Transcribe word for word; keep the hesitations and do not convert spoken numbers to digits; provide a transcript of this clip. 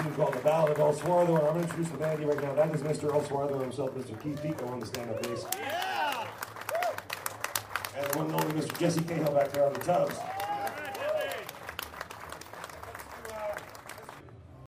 tune called The Ballad of El Swartho, and I'm going to introduce the band to you right now. That is Mister El Swartho himself, Mister Keith Pico on the stand-up bass. Yeah! And the one and only Mister Jesse Cahill back there on the tubs.